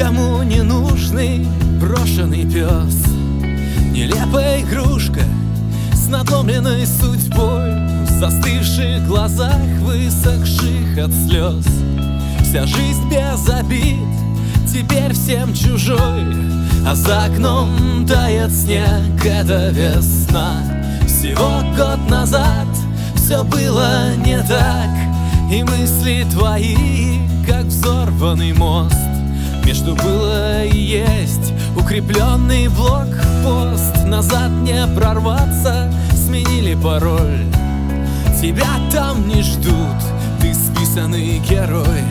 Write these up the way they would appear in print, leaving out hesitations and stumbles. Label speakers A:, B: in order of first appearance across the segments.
A: никому не нужный брошенный пес, нелепая игрушка с надломленной судьбой, в застывших глазах, высохших от слез. Вся жизнь без обид, теперь всем чужой, а за окном тает снег, это весна. Всего год назад все было не так, и мысли твои, как взорванный мост. Между было и есть укрепленный блокпост. Назад не прорваться, сменили пароль. Тебя там не ждут, ты списанный герой.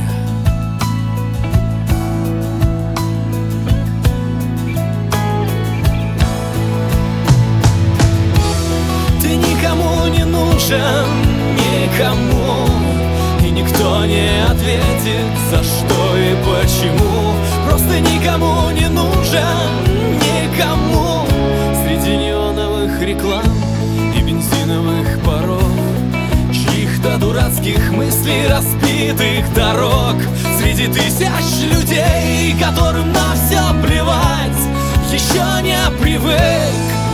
A: Ты никому не нужен, никому, и никто не ответит, за что и почему. Просто никому не нужен, никому. Среди неоновых реклам и бензиновых паров, чьих-то дурацких мыслей, разбитых дорог. Среди тысяч людей, которым на все плевать, еще не привык.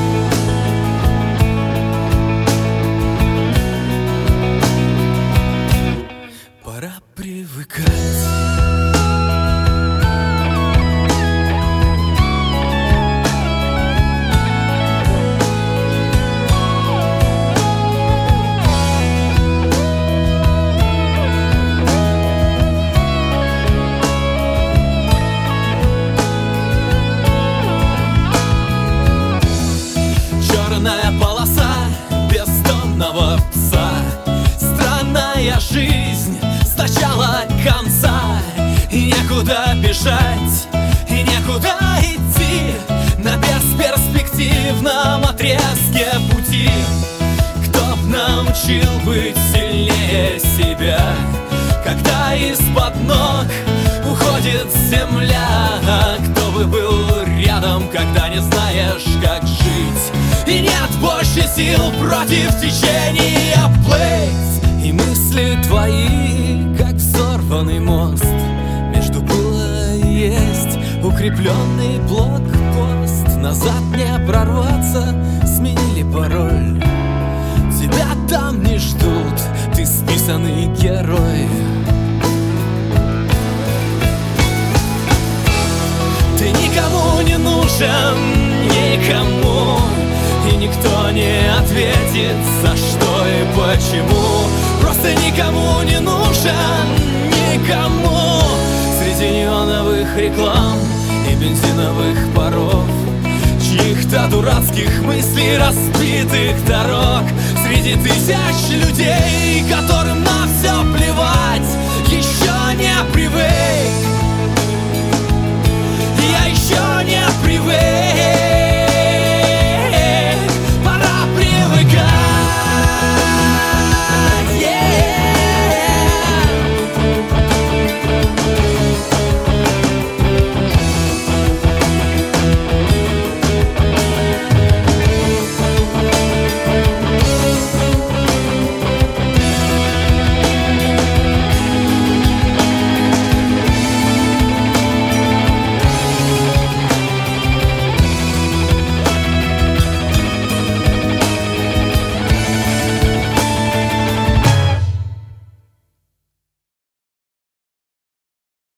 A: Пора привыкать. Черная полоса бездомного пса, странная жизнь с начала конца. И некуда бежать, и некуда идти на бесперспективном отрезке пути. Кто б научил быть сильнее себя, когда из-под ног уходит земля? Кто бы был рядом, когда не знаешь, как жить, и нет больше сил против течения плыть? И мысли твои, как взорванный мост. Между было и есть укрепленный блокпост. Назад не прорваться, сменили пароль. Тебя там не ждут, ты списанный герой. Ты никому не нужен, никому, и никто не ответит, за что и почему. Просто никому не нужен, никому. Среди неоновых реклам и бензиновых паров, чьих-то дурацких мыслей, разбитых дорог. Среди тысяч людей, которым на все плевать,